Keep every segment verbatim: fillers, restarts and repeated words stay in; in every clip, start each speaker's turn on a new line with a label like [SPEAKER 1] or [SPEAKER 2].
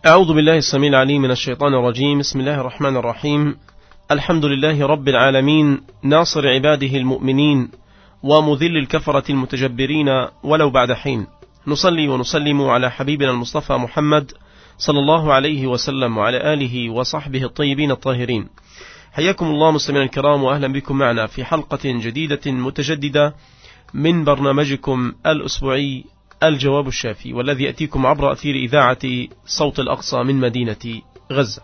[SPEAKER 1] أعوذ بالله السميع العليم من الشيطان الرجيم. بسم الله الرحمن الرحيم. الحمد لله رب العالمين، ناصر عباده المؤمنين ومذل الكفرة المتجبرين ولو بعد حين. نصلي ونسلم على حبيبنا المصطفى محمد صلى الله عليه وسلم وعلى آله وصحبه الطيبين الطاهرين. حياكم الله مستمعين الكرام، وأهلا بكم معنا في حلقة جديدة متجددة من برنامجكم الأسبوعي الجواب الشافي، والذي يأتيكم عبر أثير إذاعة صوت الأقصى من مدينة غزة.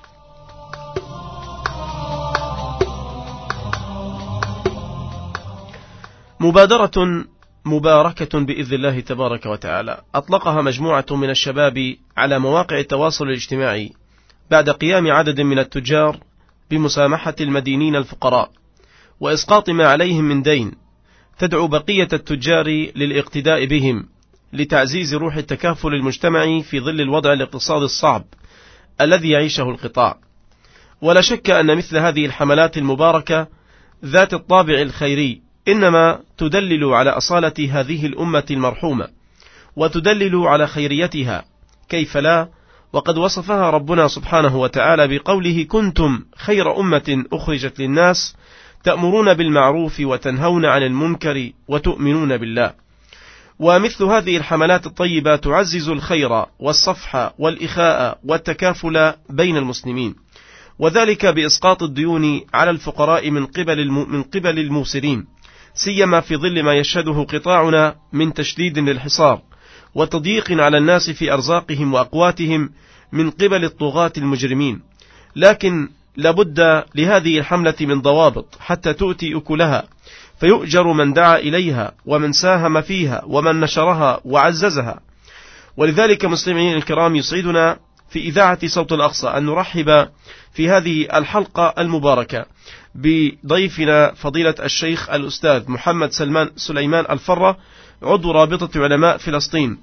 [SPEAKER 1] مبادرة مباركة بإذن الله تبارك وتعالى أطلقها مجموعة من الشباب على مواقع التواصل الاجتماعي بعد قيام عدد من التجار بمسامحة المدينين الفقراء وإسقاط ما عليهم من دين، تدعو بقية التجار للاقتداء بهم لتعزيز روح التكافل المجتمعي في ظل الوضع الاقتصادي الصعب الذي يعيشه القطاع. ولا شك أن مثل هذه الحملات المباركة ذات الطابع الخيري إنما تدلل على أصالة هذه الأمة المرحومة وتدلل على خيريتها، كيف لا، وقد وصفها ربنا سبحانه وتعالى بقوله: كنتم خير أمة أخرجت للناس تأمرون بالمعروف وتنهون عن المنكر وتؤمنون بالله. ومثل هذه الحملات الطيبة تعزز الخير والصفح والإخاء والتكافل بين المسلمين، وذلك بإسقاط الديون على الفقراء من قبل من قبل الموسرين، سيما في ظل ما يشهده قطاعنا من تشديد للحصار وتضييق على الناس في أرزاقهم وأقواتهم من قبل الطغاة المجرمين. لكن لابد لهذه الحملة من ضوابط حتى تؤتي أكلها، فيؤجر من دعا إليها ومن ساهم فيها ومن نشرها وعززها. ولذلك مستمعين الكرام، يسعدنا في إذاعة صوت الأقصى أن نرحب في هذه الحلقة المباركة بضيفنا فضيلة الشيخ الأستاذ محمد سلمان سليمان الفرة، عضو رابطة علماء فلسطين،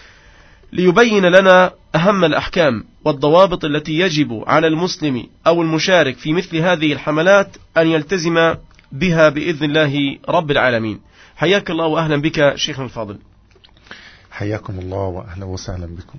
[SPEAKER 1] ليبين لنا أهم الأحكام والضوابط التي يجب على المسلم أو المشارك في مثل هذه الحملات أن يلتزم بها بإذن الله رب العالمين. حياك الله وأهلا بك شيخنا الفاضل.
[SPEAKER 2] حياكم الله وأهلا وسهلا بكم.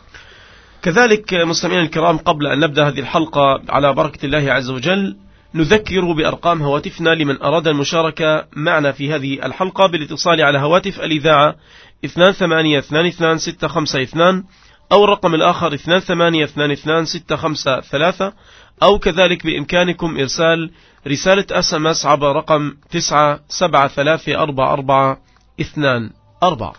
[SPEAKER 1] كذلك مستمعين الكرام، قبل أن نبدأ هذه الحلقة على بركة الله عز وجل، نذكر بأرقام هواتفنا لمن أراد المشاركة معنا في هذه الحلقة بالاتصال على هواتف الإذاعة اثنان ثمانية اثنان اثنان ستة خمسة اثنان أو الرقم الآخر اثنان ثمانية اثنان اثنان ستة خمسة ثلاثة، أو كذلك بإمكانكم إرسال رسالة اس ام اس عبر رقم تسعة سبعة ثلاثة أربعة أربعة اثنان أربعة.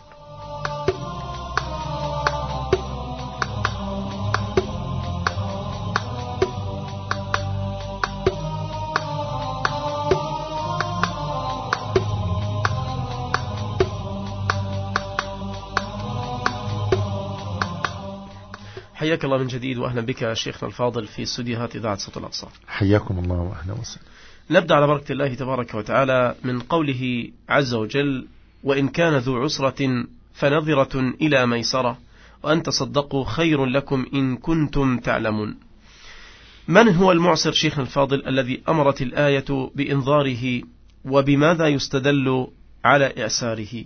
[SPEAKER 1] حياك الله من جديد وأهلا بك شيخنا الفاضل في استديوهات إذاعة صوت الأقصى.
[SPEAKER 2] حياكم الله وأهلا وسهلا.
[SPEAKER 1] نبدأ على بركة الله تبارك وتعالى من قوله عز وجل: وإن كان ذو عسرة فنظرة إلى ميسرة وأن تصدقوا خير لكم إن كنتم تعلمون. من هو المعسر شيخنا الفاضل الذي أمرت الآية بإنظاره، وبماذا يستدل على إعساره؟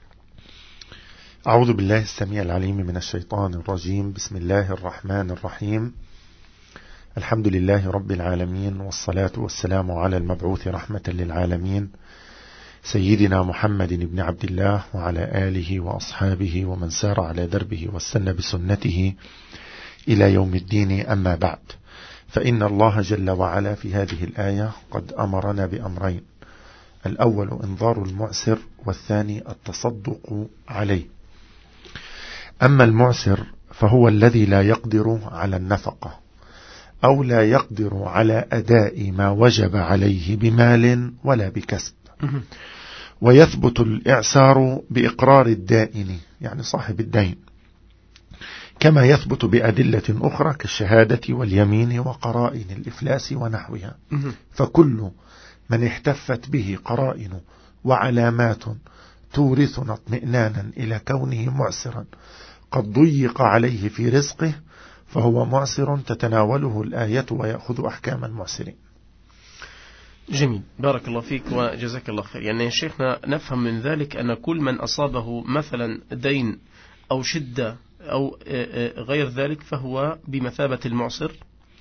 [SPEAKER 2] أعوذ بالله السميع العليم من الشيطان الرجيم. بسم الله الرحمن الرحيم. الحمد لله رب العالمين، والصلاة والسلام على المبعوث رحمة للعالمين سيدنا محمد بن عبد الله وعلى آله وأصحابه ومن سار على دربه واستنى بسنته إلى يوم الدين. أما بعد، فإن الله جل وعلا في هذه الآية قد أمرنا بأمرين: الأول إنذار المعسر، والثاني التصدق عليه. أما المعسر فهو الذي لا يقدر على النفقة أو لا يقدر على أداء ما وجب عليه بمال ولا بكسب، ويثبت الإعسار بإقرار الدائن يعني صاحب الدين، كما يثبت بأدلة أخرى كالشهادة واليمين وقرائن الإفلاس ونحوها. فكل من احتفت به قرائن وعلامات تورثنا اطمئنانا إلى كونه معسرا قد ضيق عليه في رزقه فهو معسر تتناوله الآية ويأخذ أحكام المعسرين.
[SPEAKER 1] جميل، بارك الله فيك وجزاك الله خير. يعني يا شيخنا نفهم من ذلك أن كل من أصابه مثلا دين أو شدة أو غير ذلك فهو بمثابة المعسر.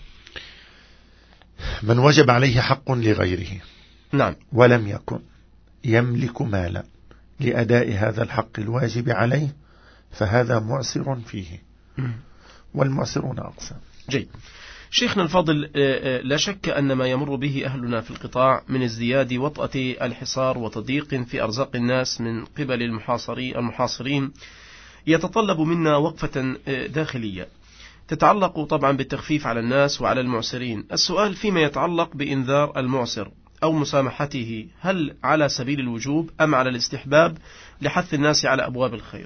[SPEAKER 2] من وجب عليه حق لغيره
[SPEAKER 1] نعم
[SPEAKER 2] ولم يكن يملك مالا لأداء هذا الحق الواجب عليه فهذا معسر فيه، والمعسرون أقسام.
[SPEAKER 1] جيد. شيخنا الفاضل، لا شك أن ما يمر به أهلنا في القطاع من ازدياد وطأة الحصار وتضييق في أرزاق الناس من قبل المحاصرين يتطلب منا وقفة داخلية تتعلق طبعا بالتخفيف على الناس وعلى المعسرين. السؤال فيما يتعلق بإنذار المعسر أو مسامحته، هل على سبيل الوجوب أم على الاستحباب لحث الناس على أبواب الخير؟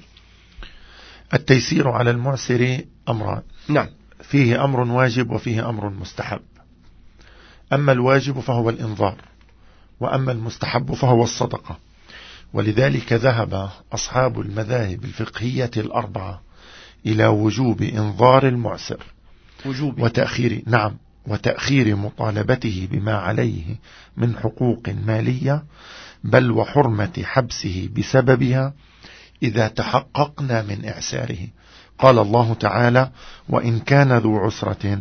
[SPEAKER 2] التيسير على المعسر أمران.
[SPEAKER 1] نعم.
[SPEAKER 2] فيه أمر واجب وفيه أمر مستحب. أما الواجب فهو الإنذار، وأما المستحب فهو الصدقة. ولذلك ذهب أصحاب المذاهب الفقهية الأربعة إلى وجوب إنذار المعسر
[SPEAKER 1] وجوب
[SPEAKER 2] وتأخير نعم وتأخير مطالبته بما عليه من حقوق مالية، بل وحرمة حبسه بسببها إذا تحققنا من إعساره. قال الله تعالى: وإن كان ذو عسرة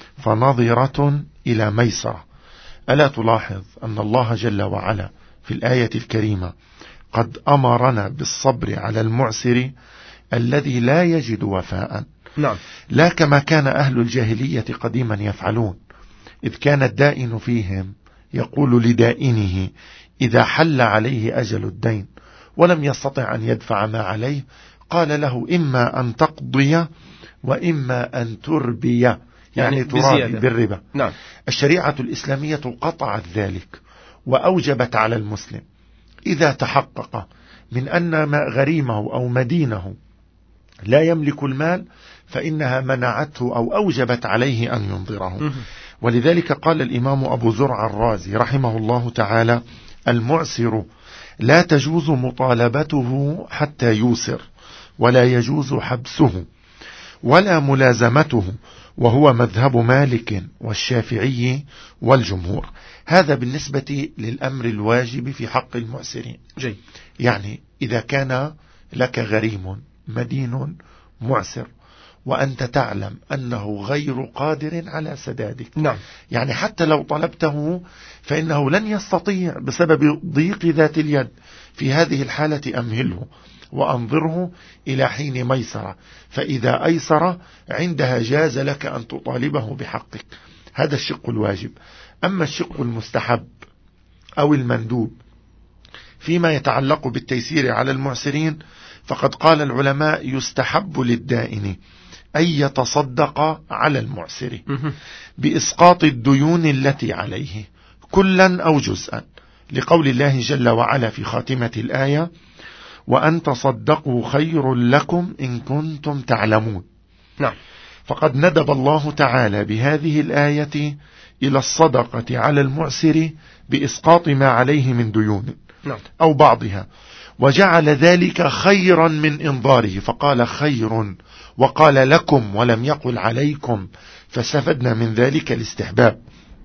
[SPEAKER 2] فنظرة إلى ميسرة. ألا تلاحظ أن الله جل وعلا في الآية الكريمة قد أمرنا بالصبر على المعسر الذي لا يجد وفاء؟
[SPEAKER 1] نعم.
[SPEAKER 2] لا كما كان أهل الجاهلية قديما يفعلون، إذ كان الدائن فيهم يقول لدائنه إذا حل عليه أجل الدين ولم يستطع أن يدفع ما عليه قال له: إما أن تقضي وإما أن تربي، يعني, يعني ترابي بالربا.
[SPEAKER 1] نعم.
[SPEAKER 2] الشريعة الإسلامية قطعت ذلك وأوجبت على المسلم إذا تحقق من أن غريمه أو مدينه لا يملك المال فإنها منعته أو أوجبت عليه أن ينظره. ولذلك قال الإمام أبو زرع الرازي رحمه الله تعالى: المعسر لا تجوز مطالبته حتى يوسر، ولا يجوز حبسه ولا ملازمته، وهو مذهب مالك والشافعي والجمهور. هذا بالنسبة للأمر الواجب في حق المعسرين.
[SPEAKER 1] جي.
[SPEAKER 2] يعني إذا كان لك غريم مدين معسر وأنت تعلم أنه غير قادر على سدادك،
[SPEAKER 1] نعم.
[SPEAKER 2] يعني حتى لو طلبته فإنه لن يستطيع بسبب ضيق ذات اليد، في هذه الحالة أمهله وأنظره إلى حين ميسرة، فإذا أيسر عندها جاز لك أن تطالبه بحقك. هذا الشق الواجب. أما الشق المستحب أو المندوب فيما يتعلق بالتيسير على المعسرين، فقد قال العلماء: يستحب للدائن أن يتصدق على المعسر بإسقاط الديون التي عليه كلا أو جزءا، لقول الله جل وعلا في خاتمة الآية: وأن تصدقوا خير لكم إن كنتم تعلمون.
[SPEAKER 1] نعم.
[SPEAKER 2] فقد ندب الله تعالى بهذه الآية إلى الصدقة على المعسر بإسقاط ما عليه من ديون
[SPEAKER 1] نعم.
[SPEAKER 2] أو بعضها، وجعل ذلك خيرا من إنظاره، فقال خير وقال لكم ولم يقل عليكم، فاستفدنا من ذلك الاستحباب.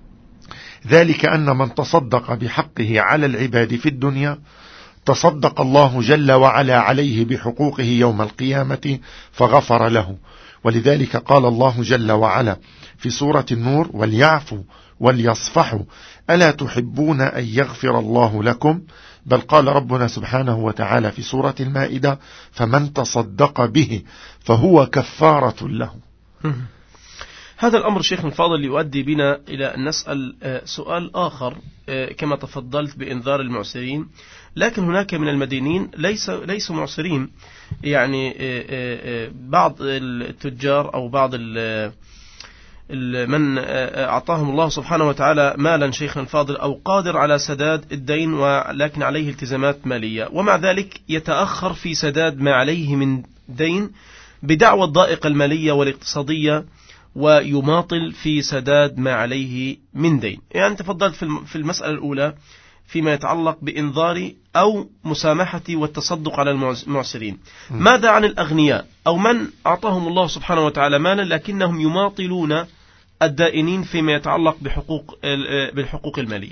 [SPEAKER 2] ذلك أن من تصدق بحقه على العباد في الدنيا تصدق الله جل وعلا عليه بحقوقه يوم القيامة فغفر له. ولذلك قال الله جل وعلا في سورة النور: وليعفوا وليصفحوا ألا تحبون أن يغفر الله لكم؟ بل قال ربنا سبحانه وتعالى في سورة المائدة: فمن تصدق به فهو كفارة له.
[SPEAKER 1] هذا الأمر شيخ الفاضل يؤدي بنا إلى أن نسأل سؤال آخر، كما تفضلت بإنذار المعسرين، لكن هناك من المدينين ليس ليسوا معسرين، يعني بعض التجار أو بعض من أعطاهم الله سبحانه وتعالى مالا شيخنا الفاضل أو قادر على سداد الدين ولكن عليه التزامات مالية، ومع ذلك يتأخر في سداد ما عليه من دين بدعوى الضائقة المالية والاقتصادية، ويماطل في سداد ما عليه من دين. يعني تفضلت في المسألة الأولى فيما يتعلق بإنذار أو مسامحة والتصدق على المعسرين. ماذا عن الأغنياء أو من أعطاهم الله سبحانه وتعالى مالا لكنهم يماطلون الدائنين فيما يتعلق بحقوق بالحقوق المالية؟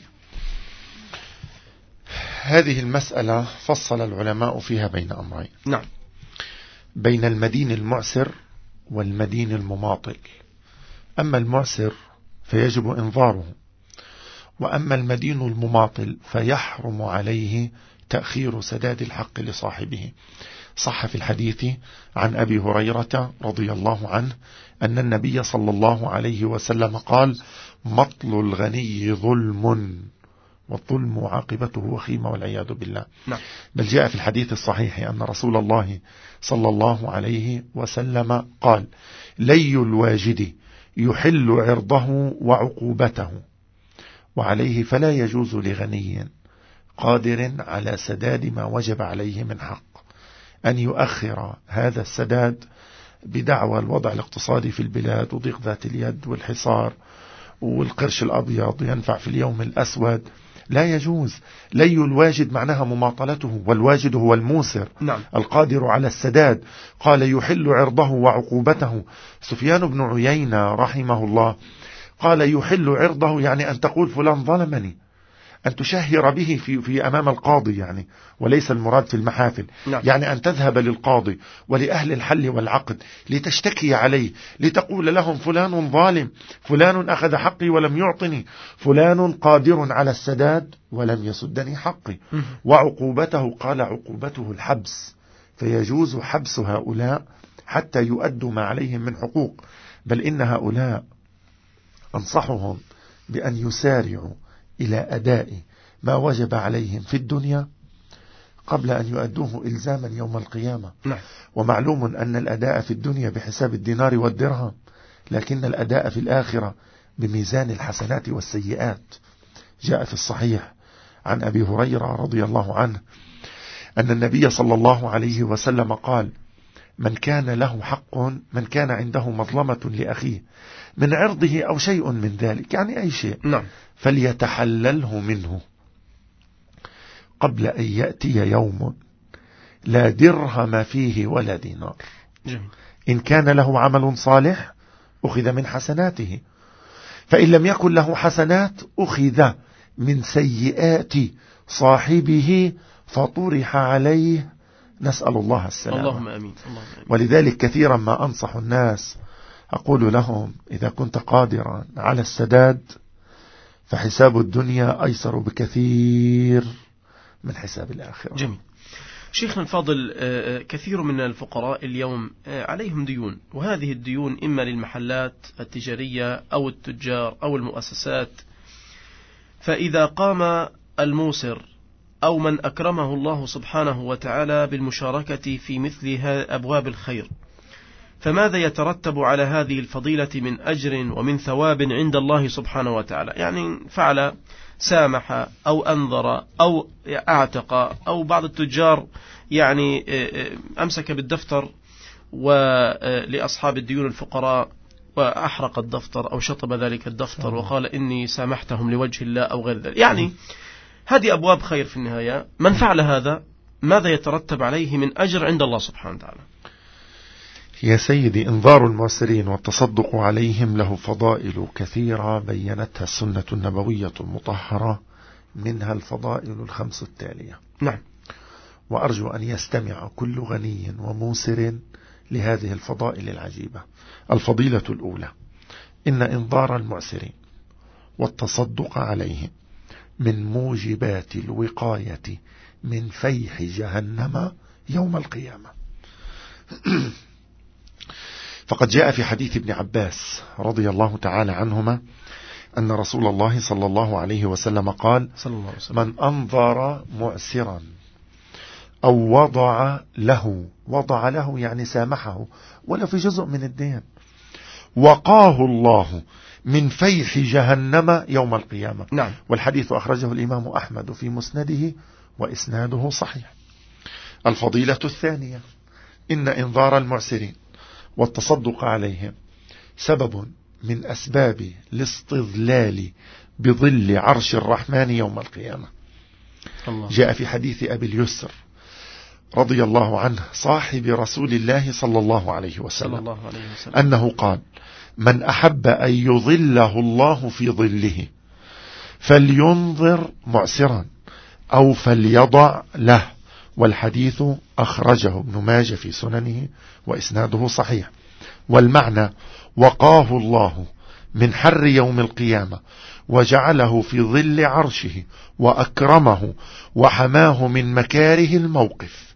[SPEAKER 2] هذه المسألة فصل العلماء فيها بين أمرين.
[SPEAKER 1] نعم.
[SPEAKER 2] بين المدين المعسر والمدين المماطل. أما المعسر فيجب إنظاره، وأما المدين المماطل فيحرم عليه تأخير سداد الحق لصاحبه. صح في الحديث عن أبي هريرة رضي الله عنه أن النبي صلى الله عليه وسلم قال: مطل الغني ظلم، والظلم عاقبته وخيمة والعياذ بالله.
[SPEAKER 1] نعم.
[SPEAKER 2] بل جاء في الحديث الصحيح أن رسول الله صلى الله عليه وسلم قال: لي الواجد يحل عرضه وعقوبته، وعليه فلا يجوز لغني قادر على سداد ما وجب عليه من حق أن يؤخر هذا السداد بدعوى الوضع الاقتصادي في البلاد وضيق ذات اليد والحصار والقرش الأبيض ينفع في اليوم الأسود. لا يجوز. لي الواجد معناها مماطلته، والواجد هو الموسر.
[SPEAKER 1] نعم.
[SPEAKER 2] القادر على السداد. قال: يحل عرضه وعقوبته. سفيان بن عيينة رحمه الله قال: يحل عرضه يعني أن تقول فلان ظلمني، أن تشهر به في, في أمام القاضي يعني، وليس المراد في المحافل.
[SPEAKER 1] نعم.
[SPEAKER 2] يعني أن تذهب للقاضي ولأهل الحل والعقد لتشتكي عليه، لتقول لهم فلان ظالم، فلان أخذ حقي ولم يعطني، فلان قادر على السداد ولم يسدني حقي. وعقوبته قال: عقوبته الحبس، فيجوز حبس هؤلاء حتى يؤدوا ما عليهم من حقوق. بل إن هؤلاء أنصحهم بأن يسارعوا إلى أداء ما وجب عليهم في الدنيا قبل أن يؤدوه إلزاما يوم القيامة.
[SPEAKER 1] نعم.
[SPEAKER 2] ومعلوم أن الأداء في الدنيا بحساب الدينار والدرهم، لكن الأداء في الآخرة بميزان الحسنات والسيئات. جاء في الصحيح عن أبي هريرة رضي الله عنه أن النبي صلى الله عليه وسلم قال: من كان له حق، من كان عنده مظلمة لأخيه من عرضه أو شيء من ذلك، يعني أي شيء،
[SPEAKER 1] نعم،
[SPEAKER 2] فليتحلله منه قبل أن يأتي يوم لا درهم فيه ولا دينار.
[SPEAKER 1] جميل.
[SPEAKER 2] إن كان له عمل صالح أخذ من حسناته، فإن لم يكن له حسنات أخذ من سيئات صاحبه فطرح عليه، نسأل الله السلامة.
[SPEAKER 1] اللهم أمين. اللهم أمين.
[SPEAKER 2] ولذلك كثيرا ما أنصح الناس أقول لهم: إذا كنت قادرا على السداد فحساب الدنيا أيسر بكثير من حساب الآخرة.
[SPEAKER 1] جميل. شيخنا الفاضل، كثير من الفقراء اليوم عليهم ديون، وهذه الديون إما للمحلات التجارية أو التجار أو المؤسسات. فإذا قام الموسر أو من أكرمه الله سبحانه وتعالى بالمشاركة في مثل أبواب الخير، فماذا يترتب على هذه الفضيلة من أجر ومن ثواب عند الله سبحانه وتعالى؟ يعني فعل، سامح أو أنظر أو أعتق، أو بعض التجار يعني أمسك بالدفتر ولأصحاب الديون الفقراء وأحرق الدفتر أو شطب ذلك الدفتر وقال إني سامحتهم لوجه الله أو غير ذلك. يعني هذه أبواب خير في النهاية. من فعل هذا ماذا يترتب عليه من أجر عند الله سبحانه وتعالى؟
[SPEAKER 2] يا سيدي، انظار المعسرين والتصدق عليهم له فضائل كثيرة بينتها السنة النبوية المطهرة، منها الفضائل الخمس التالية.
[SPEAKER 1] نعم.
[SPEAKER 2] وأرجو أن يستمع كل غني وموسر لهذه الفضائل العجيبة. الفضيلة الأولى: إن انظار المعسرين والتصدق عليهم من موجبات الوقاية من فيح جهنم يوم القيامة. فقد جاء في حديث ابن عباس رضي الله تعالى عنهما أن رسول الله صلى الله عليه وسلم قال:
[SPEAKER 1] صلى الله عليه وسلم:
[SPEAKER 2] من أنظر معسرا أو وضع له، وضع له يعني سامحه ولا في جزء من الدين، وقاه الله من فيح جهنم يوم القيامة.
[SPEAKER 1] نعم.
[SPEAKER 2] والحديث أخرجه الإمام أحمد في مسنده وإسناده صحيح. الفضيلة الثانية: إن إنظار المعسرين والتصدق عليهم سبب من أسباب الاستظلال بظل عرش الرحمن يوم القيامة. الله. جاء في حديث أبي اليسر رضي الله عنه صاحب رسول الله صلى الله عليه وسلم, صلى الله عليه وسلم أنه قال: من أحب أن يظله الله في ظله فلينظر معسرا أو فليضع له والحديث أخرجه ابن ماجه في سننه وإسناده صحيح. والمعنى وقاه الله من حر يوم القيامة وجعله في ظل عرشه وأكرمه وحماه من مكاره الموقف.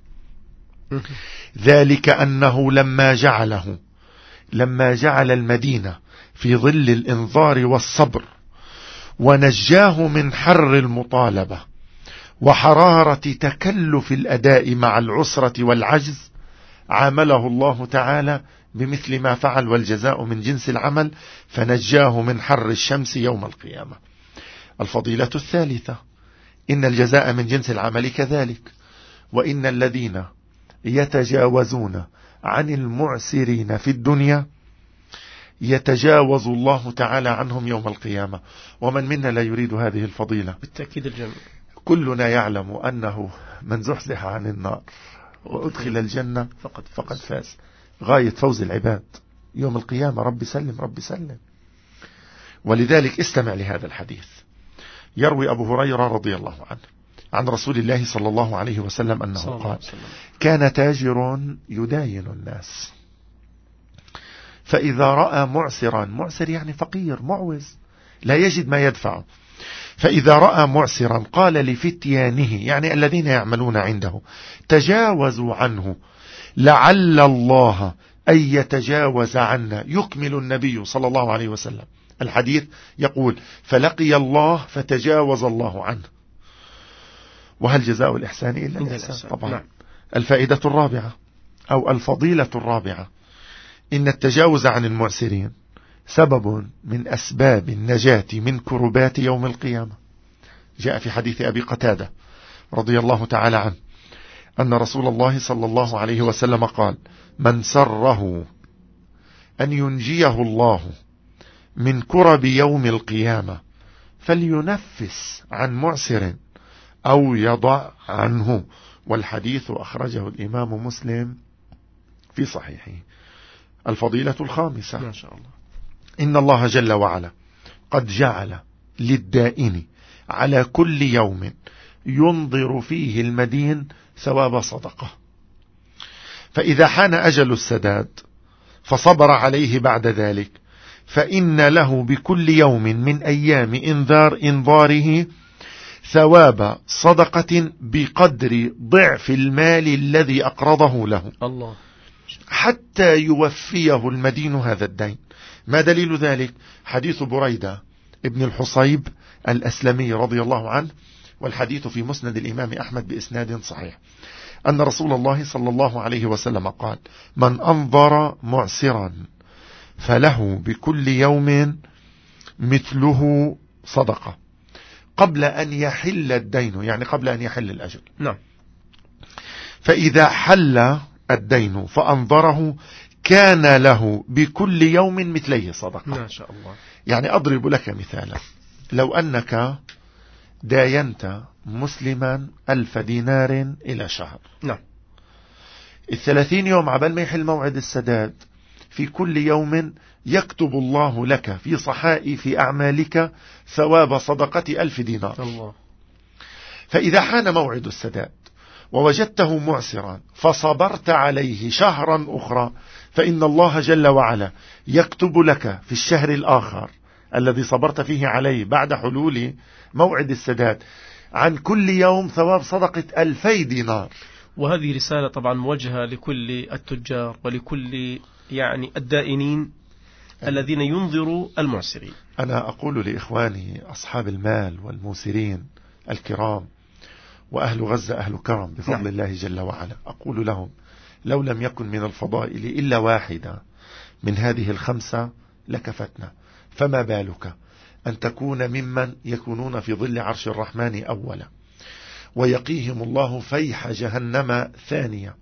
[SPEAKER 2] ذلك أنه لما جعله لما جعل المدينة في ظل الإنذار والصبر ونجاه من حر المطالبة وحرارة تكلف الأداء مع العسرة والعجز، عامله الله تعالى بمثل ما فعل، والجزاء من جنس العمل، فنجاه من حر الشمس يوم القيامة. الفضيلة الثالثة: إن الجزاء من جنس العمل كذلك، وإن الذين يتجاوزون عن المعسرين في الدنيا يتجاوز الله تعالى عنهم يوم القيامة. ومن منا لا يريد هذه الفضيلة؟
[SPEAKER 1] بالتأكيد الجميع.
[SPEAKER 2] كلنا يعلم أنه من زحزح عن النار وأدخل الجنة فقد, فقد فاز. غاية فوز العباد يوم القيامة. رب سلم رب سلم. ولذلك استمع لهذا الحديث. يروي أبو هريرة رضي الله عنه عن رسول الله صلى الله عليه وسلم أنه قال: كان تاجر يداين الناس، فإذا رأى معسرا، معسر يعني فقير معوز لا يجد ما يدفع، فإذا رأى معسرا قال لفتيانه يعني الذين يعملون عنده: تجاوزوا عنه لعل الله أن يتجاوز عنا. يكمل النبي صلى الله عليه وسلم الحديث يقول: فلقي الله فتجاوز الله عنه. وهل جزاء الإحسان إلا الإحسان؟ طبعا. نعم. الفائدة الرابعة أو الفضيلة الرابعة: إن التجاوز عن المعسرين سبب من أسباب النجاة من كربات يوم القيامة. جاء في حديث أبي قتادة رضي الله تعالى عنه أن رسول الله صلى الله عليه وسلم قال: من سره أن ينجيه الله من كرب يوم القيامة فلينفس عن معسر أو يضع عنه. والحديث أخرجه الإمام مسلم في صحيحه. الفضيلة الخامسة: ما شاء الله. إن الله جل وعلا قد جعل للدائن على كل يوم ينظر فيه المدين ثواب صدقة، فإذا حان أجل السداد فصبر عليه بعد ذلك فإن له بكل يوم من أيام إنذار إنظاره ثواب صدقة بقدر ضعف المال الذي أقرضه له، الله، حتى يوفيه المدين هذا الدين. ما دليل ذلك؟ حديث بريدة ابن الحصيب الأسلمي رضي الله عنه، والحديث في مسند الإمام أحمد بإسناد صحيح، أن رسول الله صلى الله عليه وسلم قال: من أنظر معسرا فله بكل يوم مثله صدقة قبل أن يحل الدين، يعني قبل أن يحل الأجل. نعم. فإذا حل الدين فأنظره كان له بكل يوم مثليه صدقة. ما شاء الله. يعني أضرب لك مثالا: لو أنك داينت مسلما ألف دينار إلى شهر، نعم، الثلاثين يوم عبال ما يحل موعد السداد، في كل يوم يكتب الله لك في صحائف أعمالك ثواب صدقة ألف دينار. الله. فإذا حان موعد السداد ووجدته معسرا فصبرت عليه شهرا أخرى، فإن الله جل وعلا يكتب لك في الشهر الآخر الذي صبرت فيه عليه بعد حلول موعد السداد عن كل يوم ثواب صدقة ألفي دينار.
[SPEAKER 1] وهذه رسالة طبعا موجهة لكل التجار ولكل يعني الدائنين الذين ينظروا المعسرين.
[SPEAKER 2] أنا أقول لإخواني أصحاب المال والموسرين الكرام وأهل غزة أهل كرم بفضل نعم. الله جل وعلا، أقول لهم: لو لم يكن من الفضائل إلا واحدة من هذه الخمسة لكفتنا، فما بالك أن تكون ممن يكونون في ظل عرش الرحمن أولا، ويقيهم الله فيح جهنم ثانية،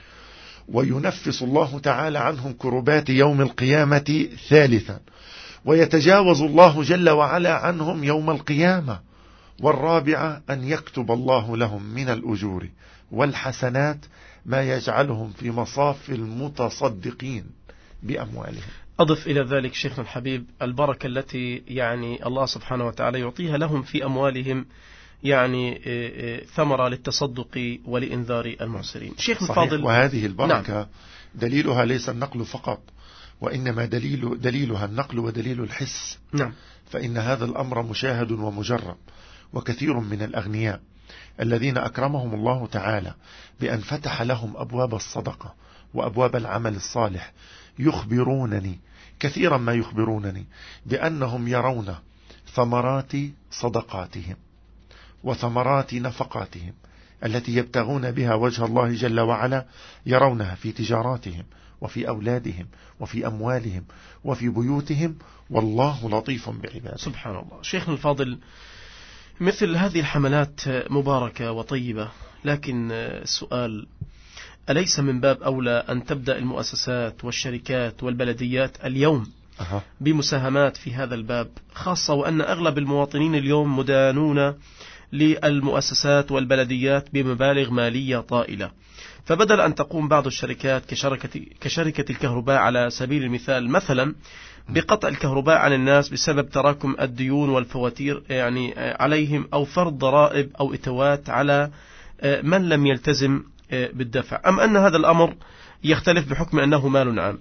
[SPEAKER 2] وينفس الله تعالى عنهم كربات يوم القيامة ثالثا، ويتجاوز الله جل وعلا عنهم يوم القيامة، والرابعة أن يكتب الله لهم من الأجور والحسنات ما يجعلهم في مصاف المتصدقين بأموالهم.
[SPEAKER 1] أضف إلى ذلك شيخنا الحبيب البركة التي يعني الله سبحانه وتعالى يعطيها لهم في أموالهم يعني ثمرة للتصدق ولإنذار المعسرين. شيخ الفاضل،
[SPEAKER 2] وهذه البركة
[SPEAKER 1] نعم.
[SPEAKER 2] دليلها ليس النقل فقط، وإنما دليل دليلها النقل ودليل الحس.
[SPEAKER 1] نعم.
[SPEAKER 2] فإن هذا الأمر مشاهد ومجرب، وكثير من الأغنياء الذين أكرمهم الله تعالى بأن فتح لهم أبواب الصدقة وأبواب العمل الصالح يخبرونني كثيرا ما يخبرونني بأنهم يرون ثمرات صدقاتهم وثمرات نفقاتهم التي يبتغون بها وجه الله جل وعلا، يرونها في تجاراتهم وفي أولادهم وفي أموالهم وفي بيوتهم، والله لطيف بعباده.
[SPEAKER 1] سبحان الله. شيخنا الفاضل، مثل هذه الحملات مباركة وطيبة، لكن السؤال: أليس من باب أولى أن تبدأ المؤسسات والشركات والبلديات اليوم أه. بمساهمات في هذا الباب، خاصة وأن أغلب المواطنين اليوم مدانون للمؤسسات والبلديات بمبالغ مالية طائلة، فبدل أن تقوم بعض الشركات كشركة, كشركة الكهرباء على سبيل المثال مثلا بقطع الكهرباء عن الناس بسبب تراكم الديون والفواتير يعني عليهم، أو فرض ضرائب أو إتوات على من لم يلتزم بالدفع، أم أن هذا الأمر يختلف بحكم أنه مال عام؟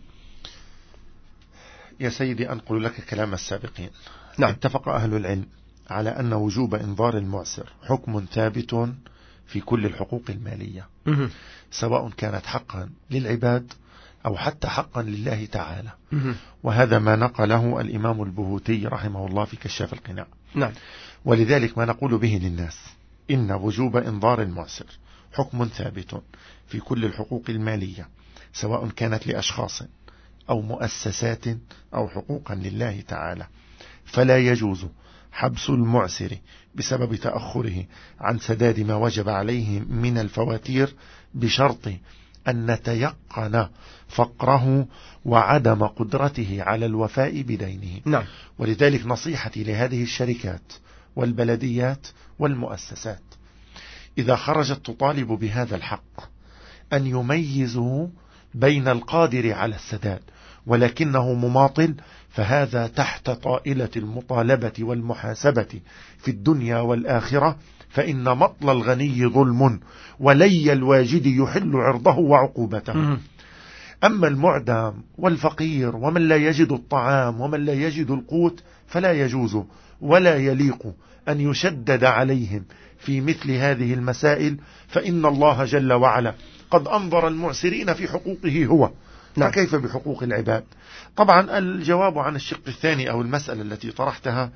[SPEAKER 2] يا سيدي، أنقل لك كلام السابقين.
[SPEAKER 1] نعم.
[SPEAKER 2] اتفق أهل العلم على أن وجوب إنذار المعسر حكم ثابت في كل الحقوق المالية،
[SPEAKER 1] مه.
[SPEAKER 2] سواء كانت حقا للعباد أو حتى حقا لله تعالى.
[SPEAKER 1] مه.
[SPEAKER 2] وهذا ما نقله الإمام البهوتي رحمه الله في كشاف القناع.
[SPEAKER 1] نعم.
[SPEAKER 2] ولذلك ما نقول به للناس: إن وجوب إنذار المعسر حكم ثابت في كل الحقوق المالية، سواء كانت لأشخاص أو مؤسسات أو حقوقا لله تعالى، فلا يجوز حبس المعسر بسبب تأخره عن سداد ما وجب عليه من الفواتير، بشرط أن نتيقن فقره وعدم قدرته على الوفاء بدينه.
[SPEAKER 1] نعم.
[SPEAKER 2] ولذلك نصيحتي لهذه الشركات والبلديات والمؤسسات إذا خرجت تطالب بهذا الحق أن يميزوا بين القادر على السداد ولكنه مماطل، فهذا تحت طائلة المطالبة والمحاسبة في الدنيا والآخرة، فإن مطل الغني ظلم ولي الواجد يحل عرضه وعقوبته. أما المعدم والفقير ومن لا يجد الطعام ومن لا يجد القوت فلا يجوز ولا يليق أن يشدد عليهم في مثل هذه المسائل، فإن الله جل وعلا قد أنظر المعسرين في حقوقه هو. نعم. فكيف بحقوق العباد؟ طبعا الجواب عن الشق الثاني أو المسألة التي طرحتها،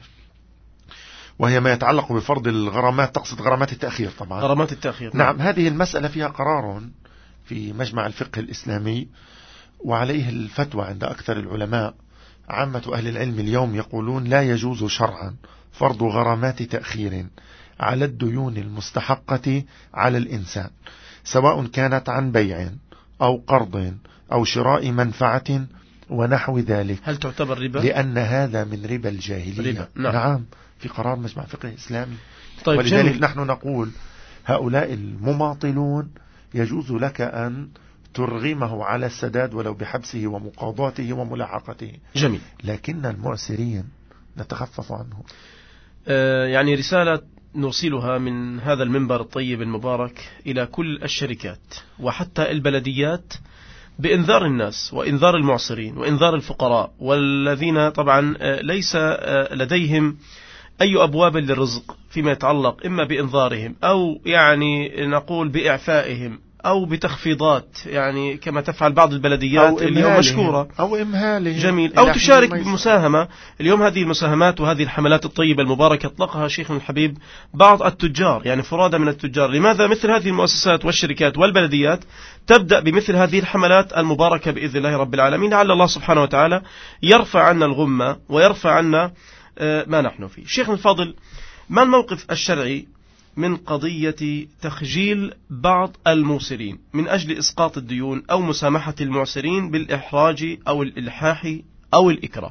[SPEAKER 2] وهي ما يتعلق بفرض الغرامات، تقصد غرامات التأخير طبعا.
[SPEAKER 1] غرامات التأخير.
[SPEAKER 2] نعم. نعم. هذه المسألة فيها قرار في مجمع الفقه الإسلامي، وعليه الفتوى عند أكثر العلماء. عامة أهل العلم اليوم يقولون لا يجوز شرعا فرض غرامات تأخير على الديون المستحقة على الإنسان، سواء كانت عن بيع أو قرض أو شراء منفعة ونحو ذلك.
[SPEAKER 1] هل تعتبر ربا؟
[SPEAKER 2] لأن هذا من ربا الجاهلية.
[SPEAKER 1] ربا. نعم.
[SPEAKER 2] نعم، في قرار مجمع فقه إسلامي.
[SPEAKER 1] طيب،
[SPEAKER 2] ولذلك
[SPEAKER 1] جميل.
[SPEAKER 2] نحن نقول هؤلاء المماطلون يجوز لك أن ترغمه على السداد ولو بحبسه ومقاضاته وملاحقته.
[SPEAKER 1] جميل.
[SPEAKER 2] لكن المعسرين نتخفف عنهم.
[SPEAKER 1] آه يعني رسالة نرسلها من هذا المنبر الطيب المبارك إلى كل الشركات وحتى البلديات بإنذار الناس وإنذار المعسرين وإنذار الفقراء والذين طبعا ليس لديهم أي أبواب للرزق فيما يتعلق إما بإنذارهم أو يعني نقول بإعفائهم أو بتخفيضات، يعني كما تفعل بعض البلديات اليوم مشكورة،
[SPEAKER 2] أو إمهالهم.
[SPEAKER 1] جميل. أو تشارك بمساهمة. اليوم هذه المساهمات وهذه الحملات الطيبة المباركة اطلقها شيخنا الحبيب بعض التجار، يعني فرادى من التجار. لماذا مثل هذه المؤسسات والشركات والبلديات تبدأ بمثل هذه الحملات المباركة بإذن الله رب العالمين، لعل الله سبحانه وتعالى يرفع عنا الغمة ويرفع عنا ما نحن فيه. شيخنا الفاضل، ما الموقف الشرعي من قضية تخجيل بعض الموسرين من أجل إسقاط الديون أو مسامحة المعسرين بالإحراج أو الإلحاح أو الإكراه؟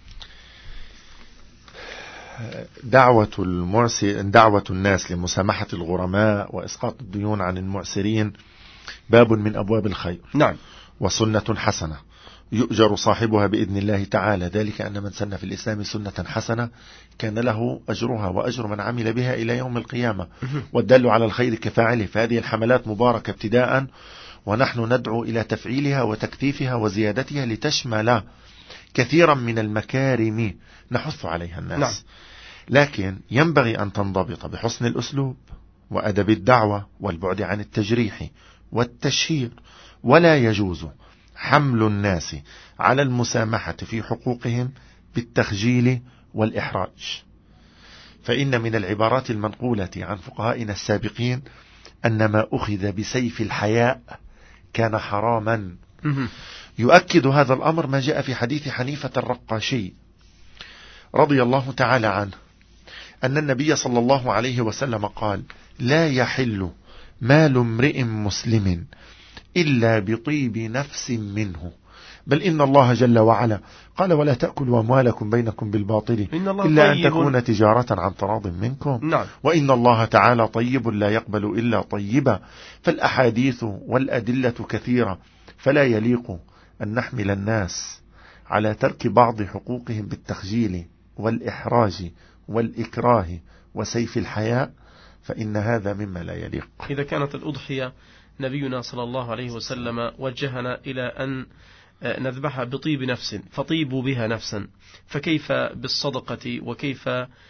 [SPEAKER 2] دعوة المعسر دعوة الناس لمسامحة الغرماء وإسقاط الديون عن المعسرين باب من أبواب الخير.
[SPEAKER 1] نعم.
[SPEAKER 2] وسنة حسنة يؤجر صاحبها بإذن الله تعالى، ذلك أن من سن في الإسلام سنة حسنة كان له أجرها وأجر من عمل بها إلى يوم القيامة، والدل على الخير كفاعله. فهذه الحملات مباركة ابتداء، ونحن ندعو إلى تفعيلها وتكثيفها وزيادتها لتشمل كثيرا من المكارم نحث عليها الناس. نعم. لكن ينبغي أن تنضبط بحسن الأسلوب وأدب الدعوة والبعد عن التجريح والتشهير، ولا يجوز حمل الناس على المسامحة في حقوقهم بالتخجيل والإحراج. فإن من العبارات المنقولة عن فقهائنا السابقين أن ما أخذ بسيف الحياء كان حراما. يؤكد هذا الأمر ما جاء في حديث حنيفة الرقاشي رضي الله تعالى عنه أن النبي صلى الله عليه وسلم قال: لا يحل مال امرئ مسلم إلا بطيب نفس منه، بل إن الله جل وعلا قال: ولا تأكلوا أموالكم بينكم بالباطل إلا أن تكون تجارة عن تراض منكم. نعم. وإن الله تعالى طيب لا يقبل إلا طيبا. فالأحاديث والأدلة كثيرة، فلا يليق أن نحمل الناس على ترك بعض حقوقهم بالتخجيل والإحراج والإكراه وسيف الحياء، فإن هذا مما لا يليق.
[SPEAKER 1] إذا كانت الأضحية نبينا صلى الله عليه وسلم وجهنا إلى أن نذبحها بطيب نفس فطيبوا بها نفسا، فكيف بالصدقة وكيف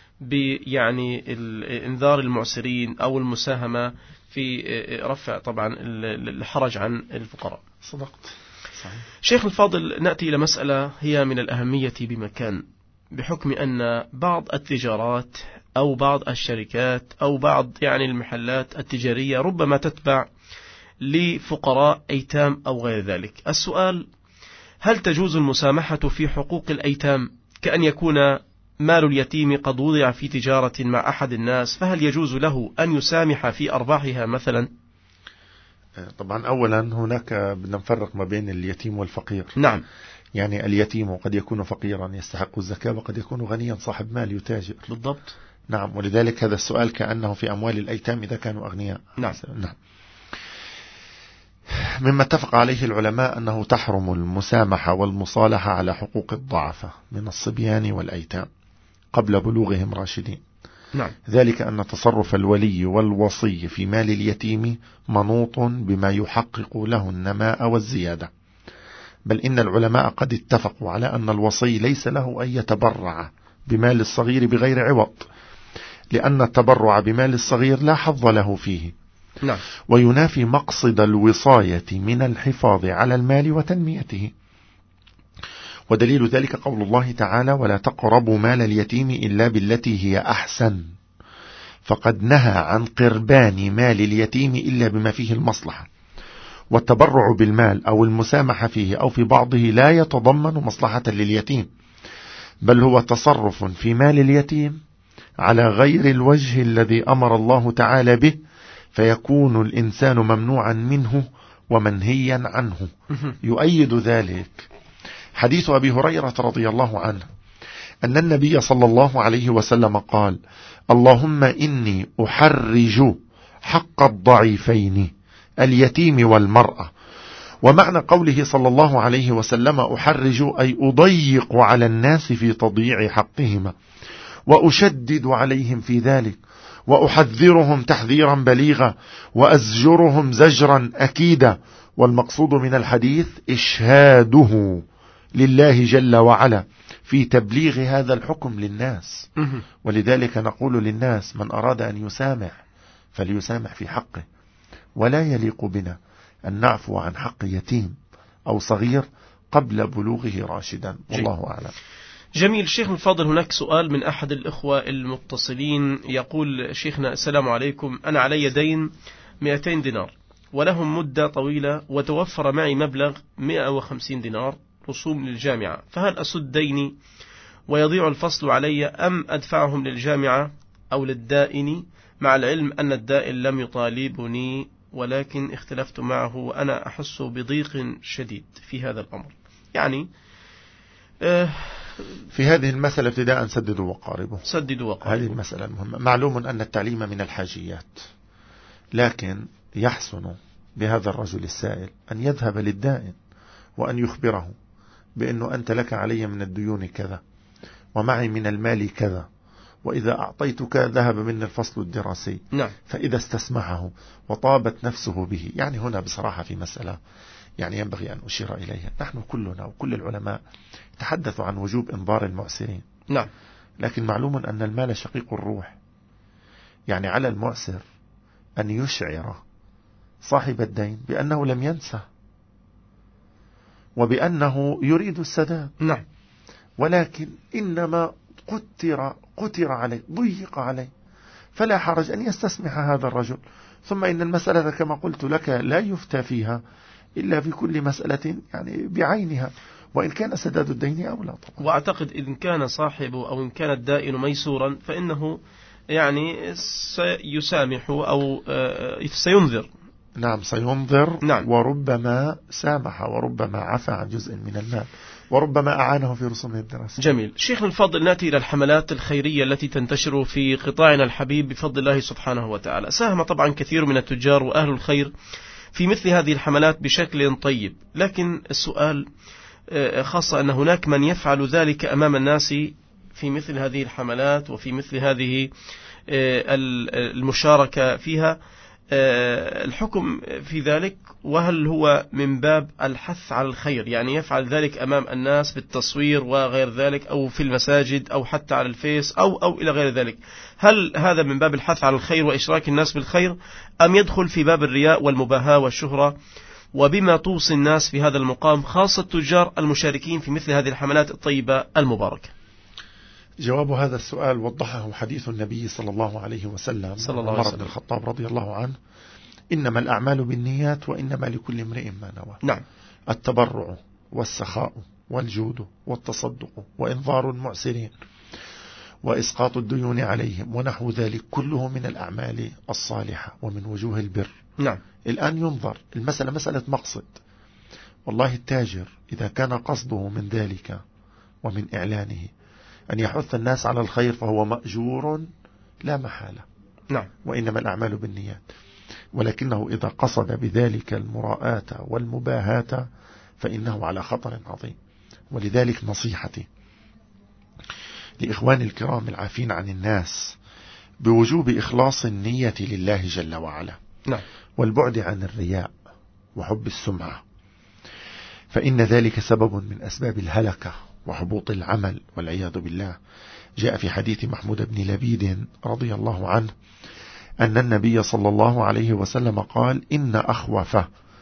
[SPEAKER 1] بيعني انذار المعسرين أو المساهمة في رفع طبعا الحرج عن الفقراء؟
[SPEAKER 2] صدقت. صحيح.
[SPEAKER 1] شيخ الفاضل، نأتي إلى مسألة هي من الأهمية بمكان، بحكم أن بعض التجارات أو بعض الشركات أو بعض يعني المحلات التجارية ربما تتبع لفقراء أيتام أو غير ذلك. السؤال: هل تجوز المسامحة في حقوق الأيتام، كأن يكون مال اليتيم قد وضع في تجارة مع أحد الناس، فهل يجوز له أن يسامح في أرباحها مثلا؟
[SPEAKER 2] طبعا أولا هناك بدنا نفرق ما بين اليتيم والفقير.
[SPEAKER 1] نعم.
[SPEAKER 2] يعني اليتيم قد يكون فقيرا يستحق الزكاة، وقد يكون غنيا صاحب مال يتاجر.
[SPEAKER 1] بالضبط.
[SPEAKER 2] نعم. ولذلك هذا السؤال كأنه في أموال الأيتام إذا كانوا أغنياء.
[SPEAKER 1] نعم.
[SPEAKER 2] نعم. مما اتفق عليه العلماء أنه تحرم المسامحة والمصالحة على حقوق الضعفاء من الصبيان والأيتام قبل بلوغهم راشدين.
[SPEAKER 1] نعم.
[SPEAKER 2] ذلك أن تصرف الولي والوصي في مال اليتيم منوط بما يحقق له النماء والزيادة، بل إن العلماء قد اتفقوا على أن الوصي ليس له أن يتبرع بمال الصغير بغير عوض، لأن التبرع بمال الصغير لا حظ له فيه.
[SPEAKER 1] نعم.
[SPEAKER 2] وينافي مقصد الوصاية من الحفاظ على المال وتنميته. ودليل ذلك قول الله تعالى: ولا تقربوا مال اليتيم إلا بالتي هي أحسن، فقد نهى عن قربان مال اليتيم إلا بما فيه المصلحة. والتبرع بالمال أو المسامحة فيه أو في بعضه لا يتضمن مصلحة لليتيم، بل هو تصرف في مال اليتيم على غير الوجه الذي أمر الله تعالى به، فيكون الإنسان ممنوعا منه ومنهيا عنه. يؤيد ذلك حديث أبي هريرة رضي الله عنه أن النبي صلى الله عليه وسلم قال: اللهم إني أحرج حق الضعيفين اليتيم والمرأة. ومعنى قوله صلى الله عليه وسلم أحرج أي أضيق على الناس في تضييع حقهما، وأشدد عليهم في ذلك، وأحذرهم تحذيرا بليغا، وأزجرهم زجرا أكيدا. والمقصود من الحديث إشهاده لله جل وعلا في تبليغ هذا الحكم للناس. ولذلك نقول للناس: من أراد أن يسامح فليسامح في حقه، ولا يليق بنا أن نعفو عن حق يتيم أو صغير قبل بلوغه راشدا. والله أعلم.
[SPEAKER 1] جميل. شيخ الفاضل، هناك سؤال من أحد الإخوة المتصلين يقول: شيخنا السلام عليكم، أنا علي دين مئتين دينار ولهم مدة طويلة، وتوفر معي مبلغ مئة وخمسين دينار رسوم للجامعة، فهل أسد ديني ويضيع الفصل علي أم أدفعهم للجامعة أو للدائن، مع العلم أن الدائن لم يطالبني ولكن اختلفت معه وأنا أحس بضيق شديد في هذا الأمر؟ يعني آه
[SPEAKER 2] في هذه المسألة ابتداء سددوا وقاربوا.
[SPEAKER 1] سددوا وقاربوا.
[SPEAKER 2] هذه المسألة المهمة. معلوم أن التعليم من الحاجيات، لكن يحسن بهذا الرجل السائل أن يذهب للدائن وأن يخبره بأنه أنت لك علي من الديون كذا ومعي من المال كذا، وإذا أعطيتك ذهب مني الفصل الدراسي.
[SPEAKER 1] نعم.
[SPEAKER 2] فإذا استسمعه وطابت نفسه به، يعني هنا بصراحة في مسألة يعني ينبغي أن أشير إليها. نحن كلنا وكل العلماء تحدثوا عن وجوب إنظار المعسرين.
[SPEAKER 1] نعم.
[SPEAKER 2] لكن معلوم أن المال شقيق الروح، يعني على المعسر أن يشعر صاحب الدين بأنه لم ينسى وبأنه يريد السداد.
[SPEAKER 1] نعم.
[SPEAKER 2] ولكن إنما قتر, قتر عليه، ضيق عليه، فلا حرج أن يستسمح هذا الرجل. ثم إن المسألة كما قلت لك لا يفتى فيها إلا في كل مسألة يعني بعينها، وإن كان سداد الدين أولى طبعا.
[SPEAKER 1] وأعتقد إن كان صاحبه أو إن كان الدائن ميسورا فإنه يعني سيسامح أو سينذر.
[SPEAKER 2] نعم سينظر.
[SPEAKER 1] نعم.
[SPEAKER 2] وربما سامح وربما عفى عن جزء من المال وربما أعانه في رسوم الدراسة.
[SPEAKER 1] جميل. شيخنا الفاضل، نأتي إلى الحملات الخيرية التي تنتشر في قطاعنا الحبيب بفضل الله سبحانه وتعالى. ساهم طبعا كثير من التجار وأهل الخير في مثل هذه الحملات بشكل طيب، لكن السؤال خاصة أن هناك من يفعل ذلك أمام الناس في مثل هذه الحملات وفي مثل هذه المشاركة فيها. الحكم في ذلك، وهل هو من باب الحث على الخير، يعني يفعل ذلك أمام الناس بالتصوير وغير ذلك أو في المساجد أو حتى على الفيس أو أو إلى غير ذلك، هل هذا من باب الحث على الخير وإشراك الناس بالخير، أم يدخل في باب الرياء والمباهاة والشهرة؟ وبما توصي الناس في هذا المقام خاصة التجار المشاركين في مثل هذه الحملات الطيبة المباركة؟
[SPEAKER 2] جواب هذا السؤال وضحه حديث النبي صلى الله عليه وسلم
[SPEAKER 1] صلى الله عليه وسلم.
[SPEAKER 2] عمر بن الخطاب رضي الله عنه: إنما الأعمال بالنيات وإنما لكل امرئ ما نوى.
[SPEAKER 1] نعم.
[SPEAKER 2] التبرع والسخاء والجود والتصدق وإنظار المعسرين وإسقاط الديون عليهم ونحو ذلك كله من الأعمال الصالحة ومن وجوه البر.
[SPEAKER 1] نعم.
[SPEAKER 2] الآن ينظر، المسألة مسألة مقصد. والله التاجر إذا كان قصده من ذلك ومن إعلانه أن يحث الناس على الخير فهو مأجور لا محالة.
[SPEAKER 1] نعم.
[SPEAKER 2] وإنما الأعمال بالنيات. ولكنه إذا قصد بذلك المراءة والمباهاة فإنه على خطر عظيم. ولذلك نصيحتي لإخواني الكرام العافين عن الناس بوجوب إخلاص النية لله جل وعلا.
[SPEAKER 1] نعم.
[SPEAKER 2] والبعد عن الرياء وحب السمعة، فإن ذلك سبب من أسباب الهلكة وحبوط العمل والعياذ بالله. جاء في حديث محمود بن لبيد رضي الله عنه أن النبي صلى الله عليه وسلم قال: إن أخوف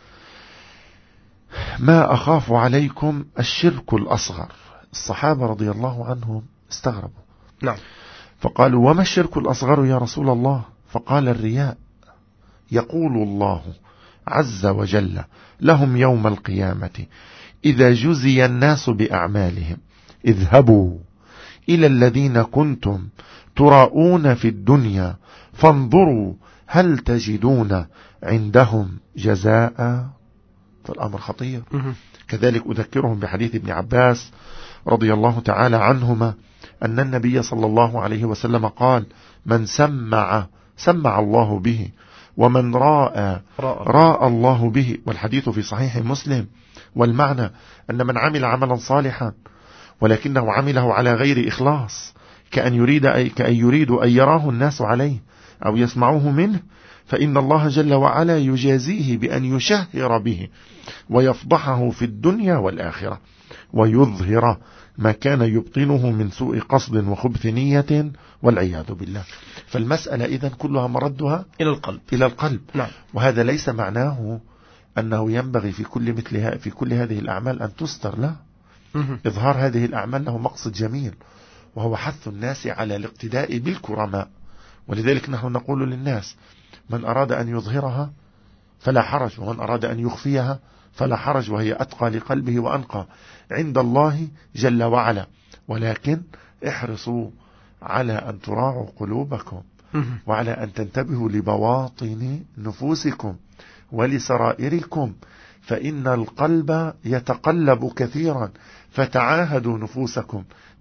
[SPEAKER 2] ما أخاف عليكم الشرك الأصغر. الصحابة رضي الله عنهم استغربوا.
[SPEAKER 1] نعم.
[SPEAKER 2] فقالوا: وما الشرك الأصغر يا رسول الله؟ فقال: الرياء. يقول الله عز وجل لهم يوم القيامة: إذا جزي الناس بأعمالهم اذهبوا إلى الذين كنتم تراؤون في الدنيا فانظروا هل تجدون عندهم جزاء. فالأمر خطير. كذلك أذكرهم بحديث ابن عباس رضي الله تعالى عنهما أن النبي صلى الله عليه وسلم قال: من سمع سمع الله به، ومن راء راء الله به. والحديث في صحيح مسلم. والمعنى أن من عمل عملا صالحا ولكنه عمله على غير إخلاص، كأن يريد أي كأن يريد أن يراه الناس عليه أو يسمعوه منه، فإن الله جل وعلا يجازيه بأن يشهر به ويفضحه في الدنيا والآخرة ويظهر ما كان يبطنه من سوء قصد وخبث نية والعياذ بالله. فالمسألة إذن كلها مردها
[SPEAKER 1] إلى القلب.
[SPEAKER 2] إلى القلب.
[SPEAKER 1] نعم.
[SPEAKER 2] وهذا ليس معناه أنه ينبغي في كل مثلها في كل هذه الأعمال أن تستر. لا، إظهار هذه الأعمال له مقصد جميل، وهو حث الناس على الاقتداء بالكرماء. ولذلك نحن نقول للناس: من أراد أن يظهرها فلا حرج، ومن أراد أن يخفيها فلا حرج، وهي أتقى لقلبه وأنقى عند الله جل وعلا. ولكن احرصوا على أن تراعوا قلوبكم وعلى أن تنتبهوا لبواطن نفوسكم ولسرائركم، فإن القلب يتقلب كثيرا، فتعاهدوا نفوسكم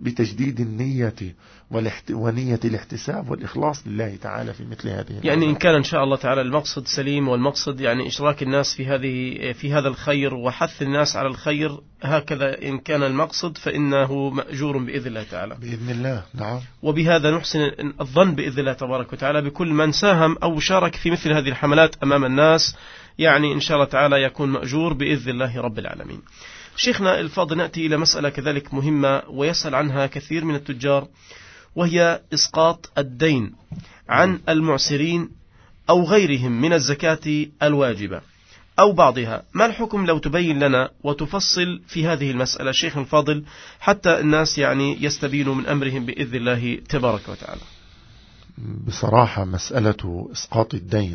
[SPEAKER 2] بتجديد النية ونية الاحتساب والإخلاص لله تعالى في مثل هذه
[SPEAKER 1] يعني الأمر. إن كان إن شاء الله تعالى المقصد سليم، والمقصد يعني إشراك الناس في هذه في هذا الخير وحث الناس على الخير، هكذا إن كان المقصد فإنه مأجور بإذن الله تعالى
[SPEAKER 2] بإذن الله. نعم.
[SPEAKER 1] وبهذا نحسن الظن بإذن الله تبارك وتعالى بكل من ساهم أو شارك في مثل هذه الحملات أمام الناس، يعني إن شاء الله تعالى يكون مأجور بإذن الله رب العالمين. شيخنا الفاضل، نأتي إلى مسألة كذلك مهمة ويسأل عنها كثير من التجار، وهي إسقاط الدين عن المعسرين أو غيرهم من الزكاة الواجبة أو بعضها. ما الحكم لو تبين لنا وتفصل في هذه المسألة شيخ الفاضل، حتى الناس يعني يستبينوا من أمرهم بإذن الله تبارك وتعالى؟
[SPEAKER 2] بصراحة مسألة إسقاط الدين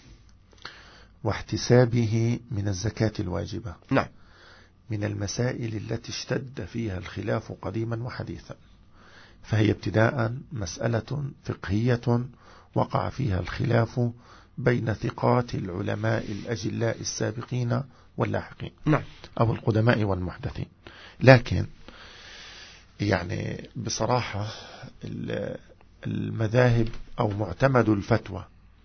[SPEAKER 2] واحتسابه من الزكاة الواجبة
[SPEAKER 1] نعم
[SPEAKER 2] من المسائل التي اشتد فيها الخلاف قديما وحديثا، فهي ابتداء مسألة فقهية وقع فيها الخلاف بين ثقات العلماء الأجلاء السابقين واللاحقين
[SPEAKER 1] نعم.
[SPEAKER 2] أو القدماء والمحدثين. لكن يعني بصراحة المذاهب أو معتمد الفتوى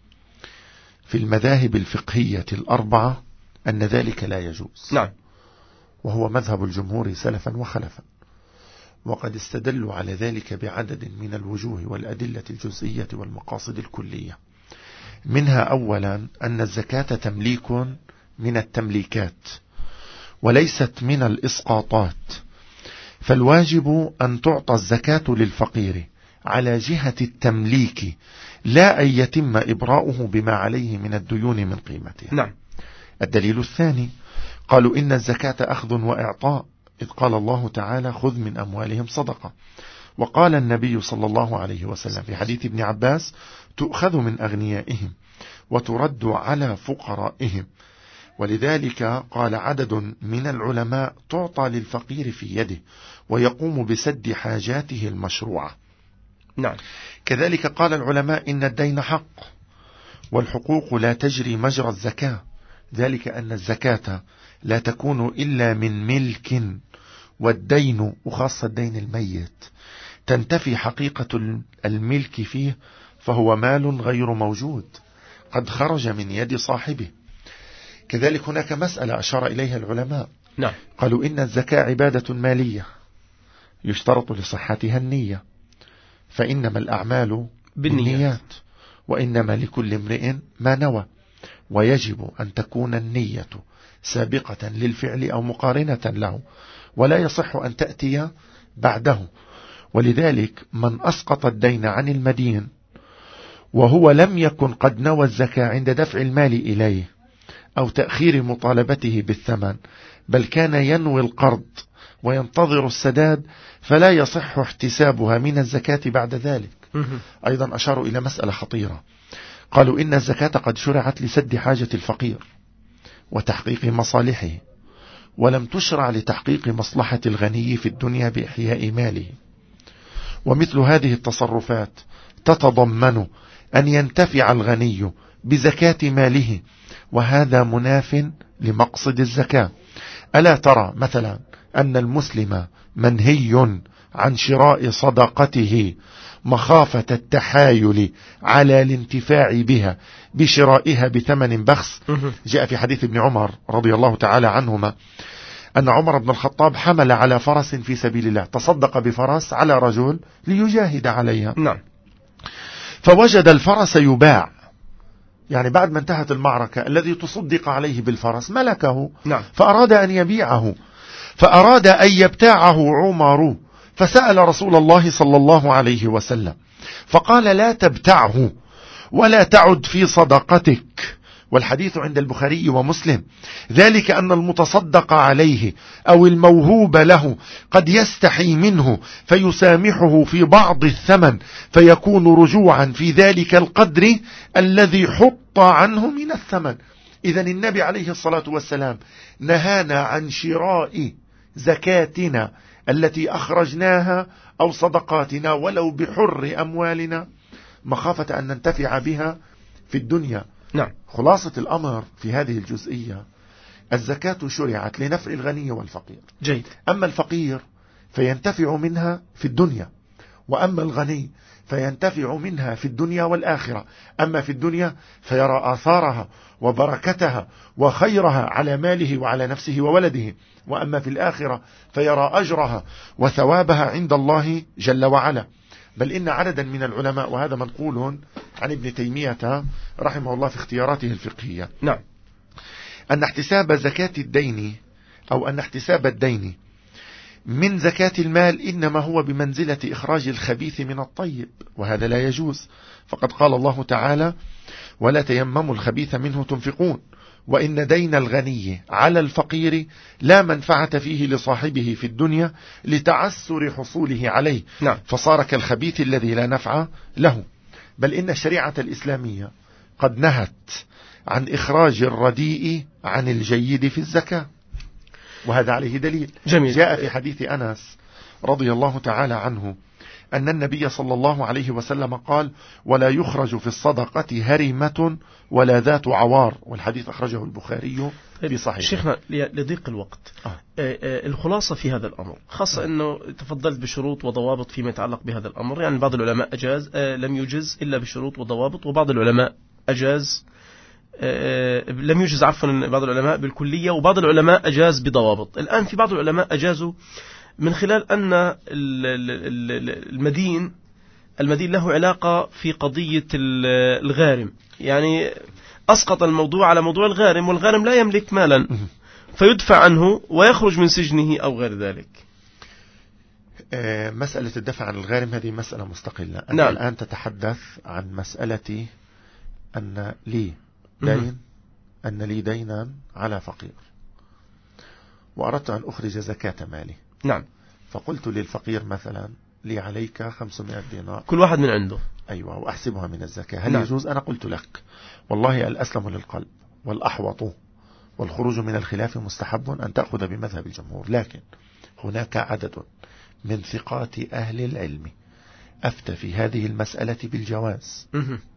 [SPEAKER 2] في المذاهب الفقهية الأربعة أن ذلك لا يجوز.
[SPEAKER 1] نعم.
[SPEAKER 2] وهو مذهب الجمهور سلفا وخلفا، وقد استدلوا على ذلك بعدد من الوجوه والأدلة الجزئية والمقاصد الكلية. منها أولا أن الزكاة تمليك من التمليكات وليست من الإسقاطات، فالواجب أن تعطى الزكاة للفقير على جهة التمليك، لا أن يتم إبراؤه بما عليه من الديون من قيمتها.
[SPEAKER 1] نعم.
[SPEAKER 2] الدليل الثاني قالوا إن الزكاة أخذ وإعطاء، إذ قال الله تعالى خذ من أموالهم صدقة، وقال النبي صلى الله عليه وسلم في حديث ابن عباس تؤخذ من أغنيائهم وترد على فقرائهم. ولذلك قال عدد من العلماء تعطى للفقير في يده ويقوم بسد حاجاته المشروعة.
[SPEAKER 1] نعم.
[SPEAKER 2] كذلك قال العلماء إن الدين حق والحقوق لا تجري مجرى الزكاة، ذلك أن الزكاة لا تكون إلا من ملك، والدين وخاصة الدين الميت تنتفي حقيقة الملك فيه، فهو مال غير موجود قد خرج من يد صاحبه. كذلك هناك مسألة أشار إليها العلماء.
[SPEAKER 1] نعم.
[SPEAKER 2] قالوا إن الزكاة عبادة مالية يشترط لصحتها النية، فإنما الأعمال بالنيات وإنما لكل امرئ ما نوى، ويجب أن تكون النية سابقة للفعل أو مقارنة له، ولا يصح أن تأتي بعده. ولذلك من أسقط الدين عن المدين وهو لم يكن قد نوى الزكاة عند دفع المال إليه أو تأخير مطالبته بالثمن، بل كان ينوي القرض وينتظر السداد، فلا يصح احتسابها من الزكاة بعد ذلك. أيضا أشاروا إلى مسألة خطيرة، قالوا إن الزكاة قد شرعت لسد حاجة الفقير وتحقيق مصالحه، ولم تشرع لتحقيق مصلحة الغني في الدنيا بإحياء ماله. ومثل هذه التصرفات تتضمن أن ينتفع الغني بزكاة ماله، وهذا مناف لمقصد الزكاة. ألا ترى مثلا أن المسلم منهي عن شراء صدقته مخافة التحايل على الانتفاع بها بشرائها بثمن بخس؟ جاء في حديث ابن عمر رضي الله تعالى عنهما أن عمر بن الخطاب حمل على فرس في سبيل الله، تصدق بفرس على رجل ليجاهد عليها.
[SPEAKER 1] نعم.
[SPEAKER 2] فوجد الفرس يباع، يعني بعد ما انتهت المعركة الذي تصدق عليه بالفرس ملكه.
[SPEAKER 1] نعم.
[SPEAKER 2] فأراد أن يبيعه، فأراد أن يبتاعه عمر، فسأل رسول الله صلى الله عليه وسلم فقال لا تبتعه ولا تعد في صدقتك. والحديث عند البخاري ومسلم، ذلك أن المتصدق عليه أو الموهوب له قد يستحي منه فيسامحه في بعض الثمن، فيكون رجوعا في ذلك القدر الذي حط عنه من الثمن. إذن النبي عليه الصلاة والسلام نهانا عن شراء زكاتنا التي أخرجناها أو صدقاتنا ولو بحر أموالنا مخافة أن ننتفع بها في الدنيا.
[SPEAKER 1] نعم.
[SPEAKER 2] خلاصة الأمر في هذه الجزئية، الزكاة شرعت لنفع الغني والفقير.
[SPEAKER 1] جيد.
[SPEAKER 2] أما الفقير فينتفع منها في الدنيا، وأما الغني فينتفع منها في الدنيا والآخرة. أما في الدنيا فيرى آثارها وبركتها وخيرها على ماله وعلى نفسه وولده، وأما في الآخرة فيرى أجرها وثوابها عند الله جل وعلا. بل إن عددا من العلماء، وهذا منقول عن ابن تيمية رحمه الله في اختياراته الفقهية،
[SPEAKER 1] نعم،
[SPEAKER 2] أن احتساب زكاة الدين أو أن احتساب الدين من زكاة المال إنما هو بمنزلة إخراج الخبيث من الطيب، وهذا لا يجوز. فقد قال الله تعالى: ولا تيمموا الخبيث منه تنفقون، وإن دين الغني على الفقير لا منفعة فيه لصاحبه في الدنيا لتعسر حصوله عليه،
[SPEAKER 1] نعم.
[SPEAKER 2] فصار كالخبيث الذي لا نفع له. بل إن الشريعة الإسلامية قد نهت عن إخراج الرديء عن الجيد في الزكاة، وهذا عليه دليل.
[SPEAKER 1] جميل.
[SPEAKER 2] جاء في حديث أنس رضي الله تعالى عنه أن النبي صلى الله عليه وسلم قال: ولا يخرج في الصدقة هرمة ولا ذات عوار، والحديث أخرجه البخاري في صحيح.
[SPEAKER 1] شيخنا لضيق الوقت، آه. الخلاصة في هذا الأمر، خاصة آه. أنه تفضلت بشروط وضوابط فيما يتعلق بهذا الأمر. يعني بعض العلماء أجاز، آه لم يجز إلا بشروط وضوابط، وبعض العلماء أجاز آه لم يجز عفوا بعض العلماء بالكلية، وبعض العلماء أجاز بضوابط. الآن في بعض العلماء أجازوا من خلال أن المدين المدين له علاقة في قضية الغارم، يعني أسقط الموضوع على موضوع الغارم، والغارم لا يملك مالا فيدفع عنه ويخرج من سجنه أو غير ذلك.
[SPEAKER 2] مسألة الدفع عن الغارم هذه مسألة مستقلة. أنت
[SPEAKER 1] نعم.
[SPEAKER 2] الآن تتحدث عن مسألة أن لي دين أن لي دينا على فقير، وأردت أن أخرج زكاة مالي.
[SPEAKER 1] نعم.
[SPEAKER 2] فقلت للفقير مثلا: لي عليك خمسمائة دينار،
[SPEAKER 1] كل واحد من عنده.
[SPEAKER 2] أيوة، وأحسبها من الزكاة. هل
[SPEAKER 1] نعم.
[SPEAKER 2] يجوز؟ أنا قلت لك: والله الأسلم للقلب والأحوط والخروج من الخلاف مستحب أن تأخذ بمذهب الجمهور، لكن هناك عدد من ثقات أهل العلم أفتى في هذه المسألة بالجواز،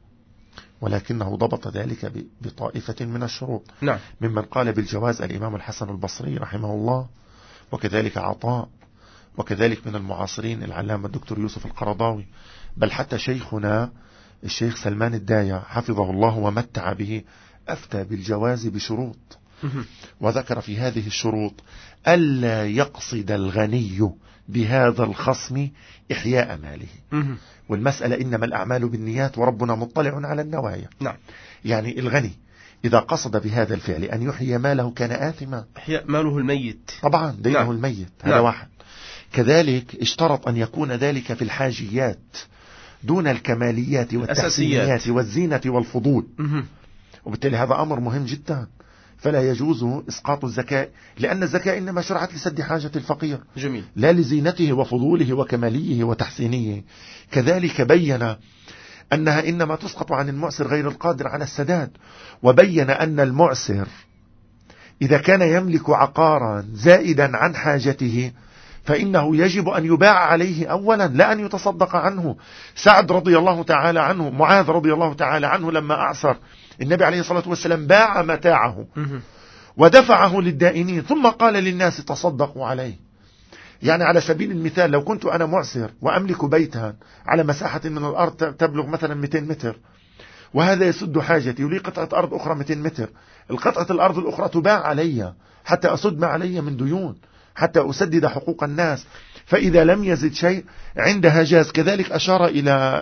[SPEAKER 2] ولكنه ضبط ذلك بطائفة من الشروط.
[SPEAKER 1] نعم.
[SPEAKER 2] ممن قال بالجواز الإمام الحسن البصري رحمه الله، وكذلك عطاء، وكذلك من المعاصرين العلامة الدكتور يوسف القرضاوي، بل حتى شيخنا الشيخ سلمان الدايع حفظه الله ومتع به أفتى بالجواز بشروط، وذكر في هذه الشروط: ألا يقصد الغني بهذا الخصم إحياء ماله، والمسألة إنما الأعمال بالنيات وربنا مطلع على النوايا.
[SPEAKER 1] نعم.
[SPEAKER 2] يعني الغني إذا قصد بهذا الفعل أن يحيي ماله كان آثما،
[SPEAKER 1] إحياء ماله الميت،
[SPEAKER 2] طبعا دينه
[SPEAKER 1] نعم.
[SPEAKER 2] الميت، هذا
[SPEAKER 1] نعم.
[SPEAKER 2] واحد. كذلك اشترط أن يكون ذلك في الحاجيات دون الكماليات والتحسينيات والزينة والفضول، وبالتالي هذا أمر مهم جدا. فلا يجوز إسقاط الزكاة، لأن الزكاة إنما شرعت لسد حاجة الفقير،
[SPEAKER 1] جميل.
[SPEAKER 2] لا لزينته وفضوله وكماليه وتحسينيه. كذلك بين أنها إنما تسقط عن المعسر غير القادر على السداد، وبين أن المعسر إذا كان يملك عقارا زائدا عن حاجته فإنه يجب أن يباع عليه أولا، لا أن يتصدق عنه. سعد رضي الله تعالى عنه، معاذ رضي الله تعالى عنه لما أعسر النبي عليه الصلاة والسلام باع متاعه ودفعه للدائنين، ثم قال للناس تصدقوا عليه. يعني على سبيل المثال لو كنت أنا معسر وأملك بيتا على مساحة من الأرض تبلغ مثلا مئتين متر، وهذا يسد حاجتي، ولي قطعة أرض أخرى مئتين متر، القطعة الأرض الأخرى تباع علي حتى أسد ما علي من ديون، حتى أسدد حقوق الناس، فإذا لم يزد شيء عندها جاز. كذلك أشار إلى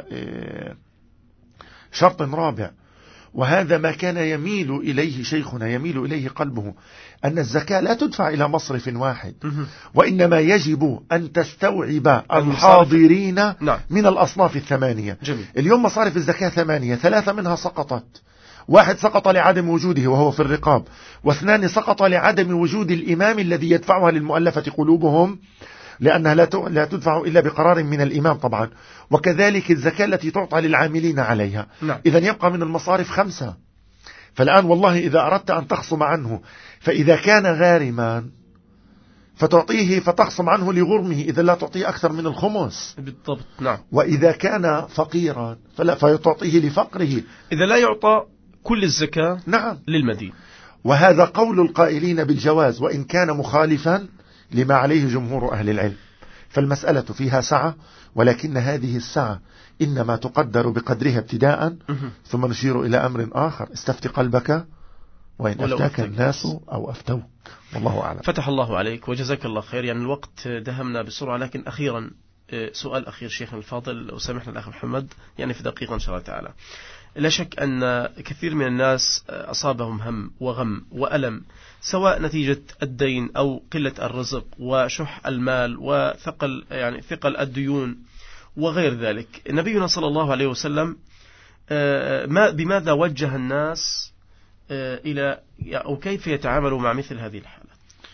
[SPEAKER 2] شرط رابع، وهذا ما كان يميل إليه شيخنا، يميل إليه قلبه، أن الزكاة لا تدفع إلى مصرف واحد، وإنما يجب أن تستوعب الحاضرين
[SPEAKER 1] نعم.
[SPEAKER 2] من الأصناف الثمانية.
[SPEAKER 1] جميل.
[SPEAKER 2] اليوم مصارف الزكاة ثمانية، ثلاثة منها سقطت، واحد سقط لعدم وجوده وهو في الرقاب، واثنان سقط لعدم وجود الإمام الذي يدفعها للمؤلفة قلوبهم، لأنها لا تدفع إلا بقرار من الإمام طبعا، وكذلك الزكاة التي تعطى للعاملين عليها.
[SPEAKER 1] نعم.
[SPEAKER 2] إذن يبقى من المصارف خمسة. فالآن والله إذا أردت أن تخصم عنه، فإذا كان غارما فتعطيه فتخصم عنه لغرمه، إذا لا تعطيه أكثر من الخمس
[SPEAKER 1] بالضبط. نعم.
[SPEAKER 2] وإذا كان فقيرا فلا فتعطيه لفقره،
[SPEAKER 1] إذا لا يعطى كل الزكاة
[SPEAKER 2] نعم
[SPEAKER 1] للمدين.
[SPEAKER 2] وهذا قول القائلين بالجواز، وإن كان مخالفا لما عليه جمهور أهل العلم. فالمسألة فيها سعة، ولكن هذه السعة إنما تقدر بقدرها ابتداء، ثم نشير إلى أمر آخر: استفت قلبك وإن أفتاك الناس أو أفتوك. والله أعلم.
[SPEAKER 1] فتح الله عليك وجزاك الله خير. يعني الوقت دهمنا بسرعة، لكن أخيرا سؤال أخير شيخنا الفاضل وسامحنا الأخ محمد، يعني في دقيقة إن شاء الله تعالى. لا شك أن كثير من الناس أصابهم هم وغم وألم، سواء نتيجة الدين أو قلة الرزق وشح المال وثقل يعني ثقل الديون وغير ذلك. نبينا صلى الله عليه وسلم ما بماذا وجه الناس إلى أو كيف يتعاملوا مع مثل هذه الحالة؟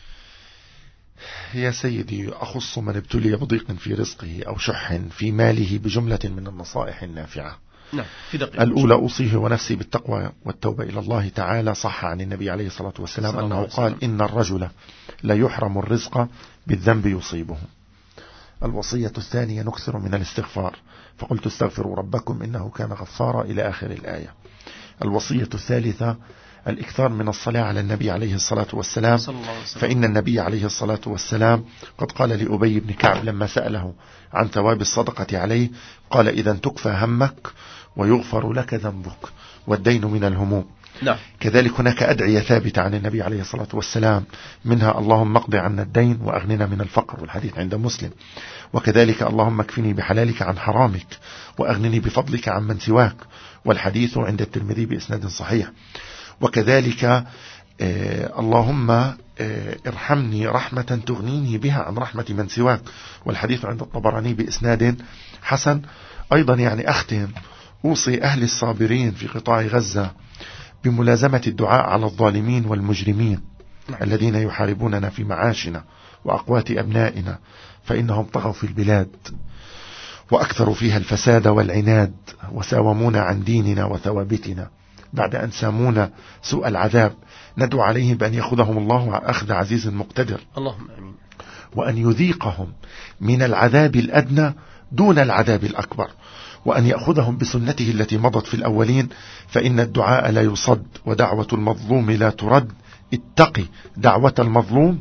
[SPEAKER 2] يا سيدي، أخص من ابتلي بضيق في رزقه أو شح في ماله بجملة من النصائح النافعة.
[SPEAKER 1] نعم، في دقيقة.
[SPEAKER 2] الأولى: أوصيه ونفسي بالتقوى والتوبة إلى الله تعالى. صح عن النبي عليه الصلاة والسلام أنه قال: إن الرجل لا يحرم الرزق بالذنب يصيبه. الوصية الثانية: نكثر من الاستغفار، فقلت استغفروا ربكم إنه كان غفارا إلى آخر الآية. الوصية الثالثة: الإكثار من الصلاة على النبي عليه الصلاة والسلام، فإن النبي عليه الصلاة والسلام قد قال لأبي بن كعب لما سأله عن ثواب الصدقة عليه، قال: إذا تكفى همك ويغفر لك ذنبك، والدين من الهموم.
[SPEAKER 1] لا.
[SPEAKER 2] كذلك هناك أدعية ثابتة عن النبي عليه الصلاة والسلام، منها: اللهم اقض عنا الدين وأغننا من الفقر، والحديث عند مسلم. وكذلك: اللهم اكفني بحلالك عن حرامك وأغنني بفضلك عن من سواك، والحديث عند الترمذي بإسناد صحيح. وكذلك آه اللهم آه ارحمني رحمة تغنيني بها عن رحمة من سواك، والحديث عند الطبراني بإسناد حسن. أيضا يعني أختم: أوصي أهل الصابرين في قطاع غزة بملازمة الدعاء على الظالمين والمجرمين الذين يحاربوننا في معاشنا وأقوات أبنائنا، فإنهم طغوا في البلاد وأكثروا فيها الفساد والعناد، وساومونا عن ديننا وثوابتنا بعد أن سامونا سوء العذاب. ندعو عليهم بأن يأخذهم الله أخذ عزيز مقتدر،
[SPEAKER 1] اللهم آمين،
[SPEAKER 2] وأن يذيقهم من العذاب الأدنى دون العذاب الأكبر، وأن يأخذهم بسنته التي مضت في الأولين، فإن الدعاء لا يصد ودعوة المظلوم لا ترد. اتقي دعوة المظلوم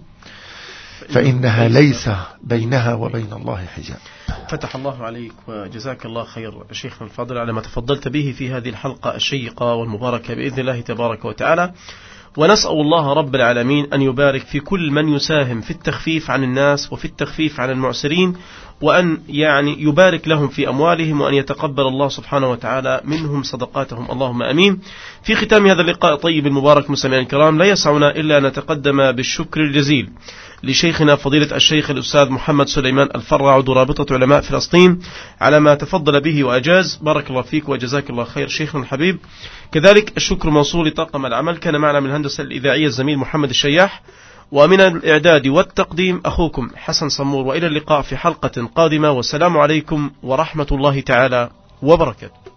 [SPEAKER 2] فإنها ليس بينها وبين الله حجاب.
[SPEAKER 1] فتح الله عليك وجزاك الله خير شيخنا الفاضل على ما تفضلت به في هذه الحلقة الشيقة والمباركة بإذن الله تبارك وتعالى. ونسأل الله رب العالمين أن يبارك في كل من يساهم في التخفيف عن الناس وفي التخفيف عن المعسرين، وأن يعني يبارك لهم في أموالهم، وأن يتقبل الله سبحانه وتعالى منهم صدقاتهم، اللهم أمين. في ختام هذا اللقاء الطيب المبارك مستمعينا الكرام، لا يسعنا إلا أن نتقدم بالشكر الجزيل لشيخنا فضيلة الشيخ الأستاذ محمد سليمان الفرع عضو رابطة علماء فلسطين على ما تفضل به وأجاز. بارك الله فيك وجزاك الله خير شيخنا الحبيب. كذلك الشكر موصول لطاقم العمل، كان معنا من الهندسة الإذاعية الزميل محمد الشياح، ومن الإعداد والتقديم أخوكم حسن صمور. وإلى اللقاء في حلقة قادمة، والسلام عليكم ورحمة الله تعالى وبركاته.